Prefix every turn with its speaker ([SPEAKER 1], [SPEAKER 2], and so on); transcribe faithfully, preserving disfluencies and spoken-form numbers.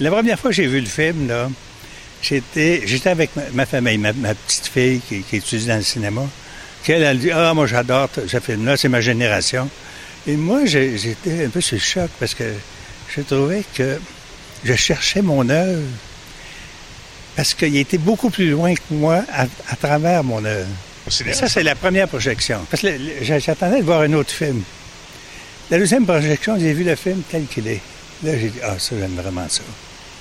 [SPEAKER 1] La première fois que j'ai vu le film, là, j'étais, j'étais avec ma, ma famille, ma, ma petite fille qui, qui étudie dans le cinéma. Puis elle, elle dit « Ah, moi, j'adore ce film-là, c'est ma génération. » Et moi, j'ai, j'étais un peu sur le choc parce que je trouvais que je cherchais mon œuvre parce qu'il était beaucoup plus loin que moi à, à travers mon œuvre. Ça, ça, c'est la première projection. Parce que j'attendais de voir un autre film. La deuxième projection, j'ai vu le film tel qu'il est. Là, j'ai dit « Ah, ça, j'aime vraiment ça. »